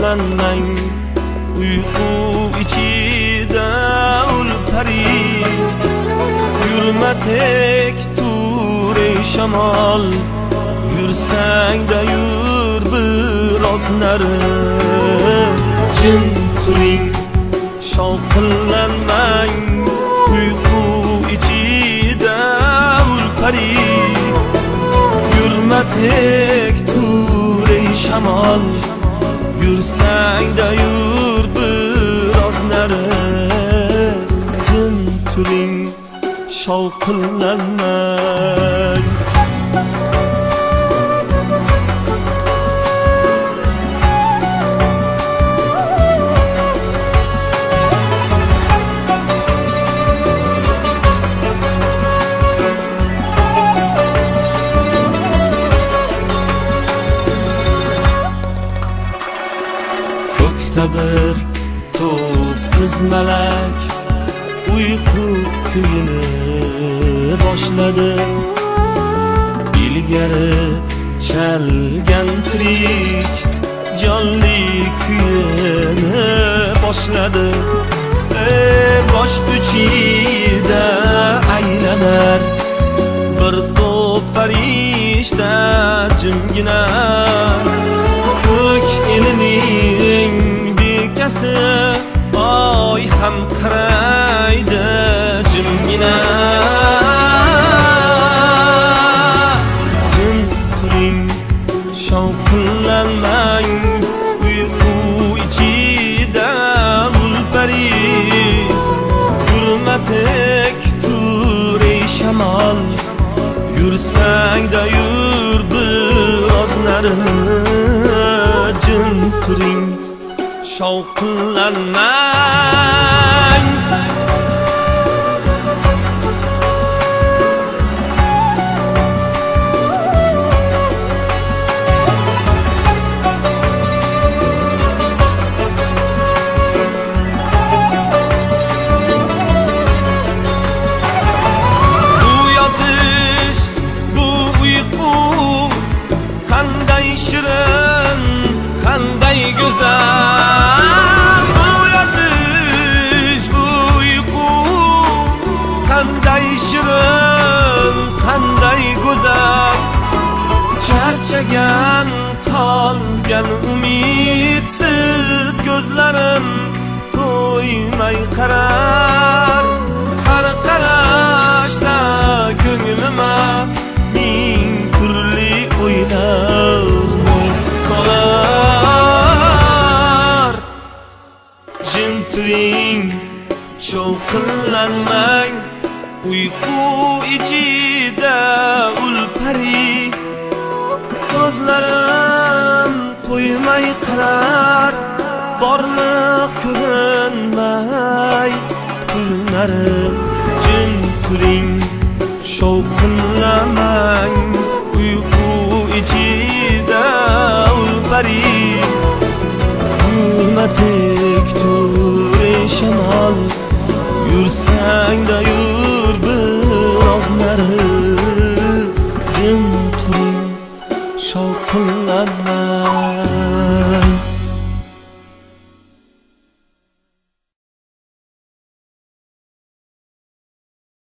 shovqinlanmang uyqu ichida ulpari yurma tek tur ey shamol yursang-da yur biroz nari jim turing shovqinlanmang uyqu ichida ulpari yurma tek tur ey shamol yursang-da yur biroz nari jim turing shovqinlanmang bir to'p qiz malak uyqu kuyini boshladi ilgari chalgan tirik jonli kuyini boshladi bosh uchida aylanar bir to'p farishta jimgina ko'k elining oy ham qaraydi jimgina jim turing shovqinlanmang uyqu ichida ulpari yurma tek tur ey shamol yursang-da yur biroz nari jim turing shovqinlanmang bu yotish bu uyqu qanday shirin qanday go'zal qanday shirin qanday go'zal charchagan tolgan umidsiz ko'zlarim to'ymay qarar har qarashda ko'nglima ming turli o'ylar solar jim turing shovqinlanmang uyqu ichida ulpari ko'zlarim to'ymay qarar borliq ko'rinmay turnari jim turing shovqinlanmang uyqu ichida ulpari yurma tek tur ey shamol yursang-da